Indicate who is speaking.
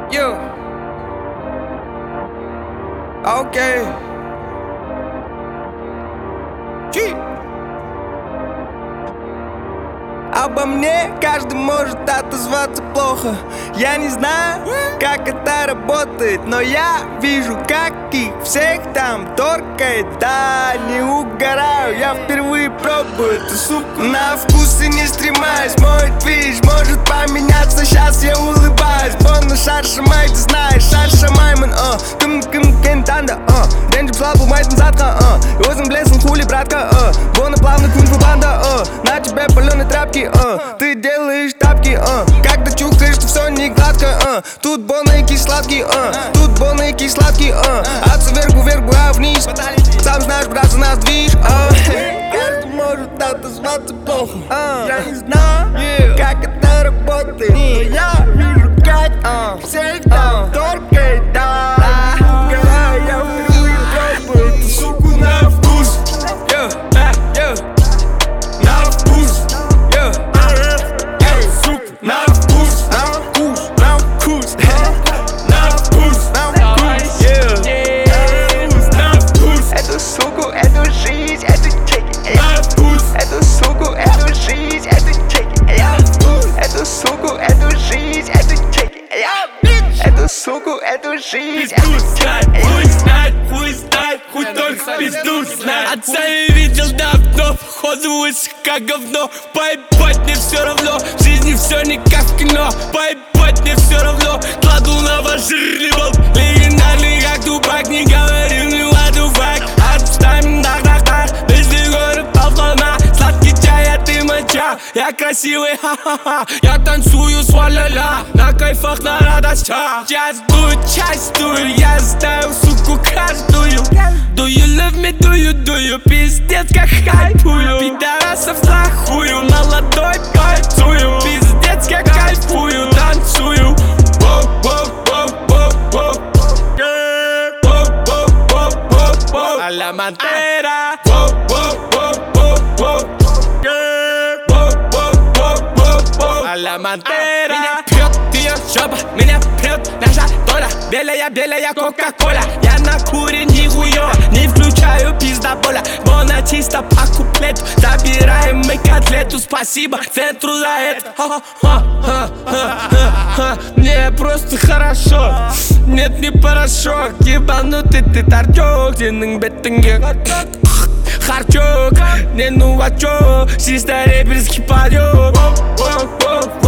Speaker 1: Yeah. Окей. Обо мне каждый может отозваться плохо. Я не знаю, как это работает, но я вижу, как их всех там торкает. Да, не угораю, я впервые пробую эту суп на вкус и не стремаюсь. Мой движ может поменяться, сейчас я улыбаюсь. Бонна шаршамай, ты знаешь, шаршамайман, кентанда, Денджи слабу, майтен задка, Өзің білесің хули, братка, Бонна плавно кунг-фу банда, На тебе паленые тряпки, Ты делаешь тапки, Когда чухаешь, что все не гладко, Тут бонна и кисладкий, Тут бонна и кисладкий, Отца вверху, а вниз. Сам знаешь, брат, за нас движ, Каждый может отозваться плохо. Я не знаю, как это работает, но я вижу, как всех там торкает, да. Угораю, я впервые пробую эту суку на вкус. На вкус. Сука, на вкус. На вкус. На вкус. На вкус.
Speaker 2: Эту суку, эту жизнь, эту чеки.
Speaker 1: На вкус.
Speaker 2: Эту суку, эту жизнь, эту чеки. Эту суку, эту жизнь, эту чеки. Эту суку, эту жизнь, эту чеки.
Speaker 3: Хуй знает, хуй только пизду знает. Отца я видел давно, входу выше как говно. Поебать мне все равно, в жизни все не как в кино. Поебать мне все равно, кладу на ваш жирный бол. Легендарный как Тупак, не говори мне what the fuck. Отставим дах-дах-дах, если горы полтона. Сладкий чай, а ты моча, я красивый, ха-ха-ха. Я танцую с ла-ла-ла, на кайфах, на радостях. Час дую, я знаю, суку, каждую. Do you love me, do you, пиздец как хайпую. Пидорасов нахую, молодой кайфую. Пиздец как кайфую, танцую. А ла Монтера. А ла Монтера. Меня прет ее жопа, меня прет наша доля. Белая кока-кола, я на куре нихуё. Не включаю пиздоболя, бона чисто по куплету. Забираем мы котлету, спасибо центру за это. Мне просто хорошо, нет не порошок. Ебанутый ты торчок, сенің бетіңе харчок. Не ну а чё, чисто рэперский парёк.